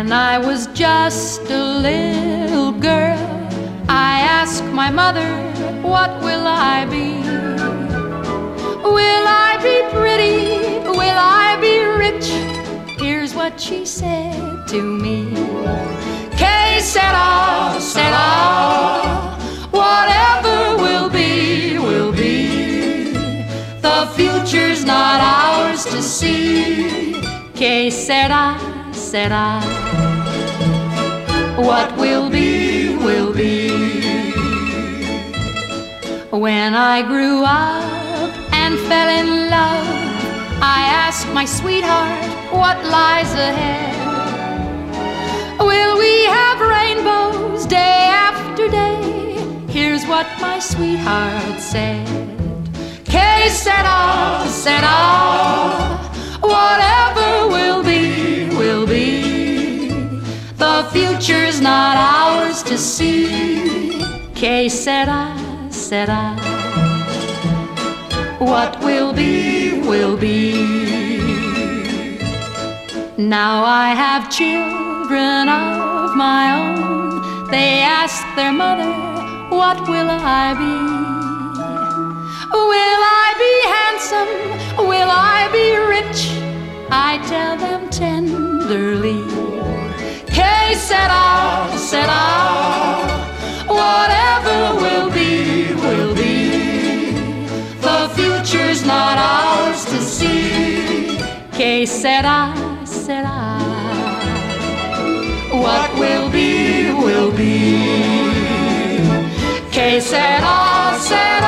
When I was just a little girl, I asked my mother, what will I be? Will I be pretty? Will I be rich? Here's what she said to me. Que sera, sera, whatever will be, will be. The future's not ours to see. Que sera, sera, what will be, will be. When I grew up and fell in love, I asked my sweetheart, what lies ahead? Will we have rainbows day after day? Here's what my sweetheart said. Que sera, sera, whatever will be, will be. The future's not ours to see. Que sera, sera, what will be, will be. Now I have children of my own. They ask their mother, what will I be? Will I be handsome? Will I be rich? I tell them tenderly. Que sera, sera, whatever will be, will be. The future's not ours to see. Que sera, sera, what will be, will be. Que sera, sera.